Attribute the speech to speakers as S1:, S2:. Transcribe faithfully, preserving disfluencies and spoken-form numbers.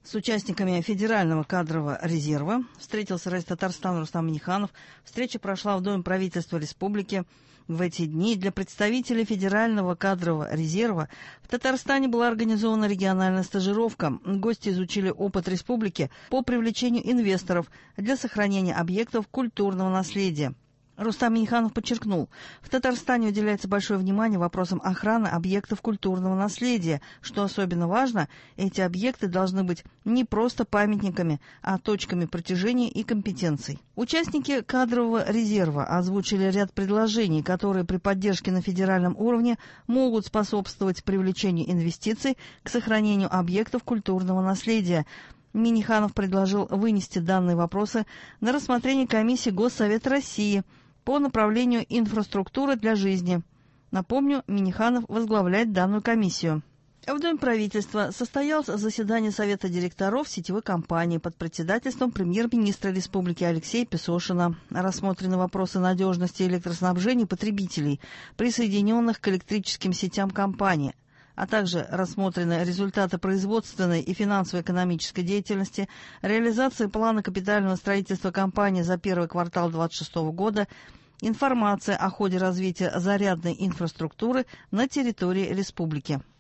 S1: С участниками Федерального кадрового резерва встретился райс Татарстана Рустам Минниханов. Встреча прошла в Доме правительства республики. В эти дни для представителей Федерального кадрового резерва в Татарстане была организована региональная стажировка. Гости изучили опыт республики по привлечению инвесторов для сохранения объектов культурного наследия. Рустам Минниханов подчеркнул, в Татарстане уделяется большое внимание вопросам охраны объектов культурного наследия. Что особенно важно, эти объекты должны быть не просто памятниками, а точками притяжения и компетенций. Участники кадрового резерва озвучили ряд предложений, которые при поддержке на федеральном уровне могут способствовать привлечению инвестиций к сохранению объектов культурного наследия. Минниханов предложил вынести данные вопросы на рассмотрение комиссии Госсовета России по направлению инфраструктуры для жизни. Напомню, Минниханов возглавляет данную комиссию. В Доме правительства состоялось заседание Совета директоров сетевой компании под председательством премьер-министра республики Алексея Песошина. Рассмотрены вопросы надежности электроснабжения потребителей, присоединенных к электрическим сетям компании, а также рассмотрены результаты производственной и финансово-экономической деятельности, реализации плана капитального строительства компании за первый квартал две тысячи двадцать шестого года, информация о ходе развития зарядной инфраструктуры на территории республики.